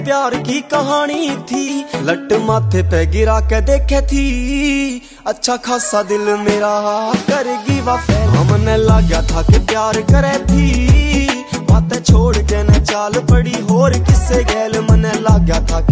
प्यार की कहानी थी, लट माथे पे गिरा के देखे थी, अच्छा खासा दिल मेरा करेगी वफा। हमने लगा था कि प्यार करे थी, बातें छोड़ के न चाल पड़ी होर किससे गैल। मन लगा था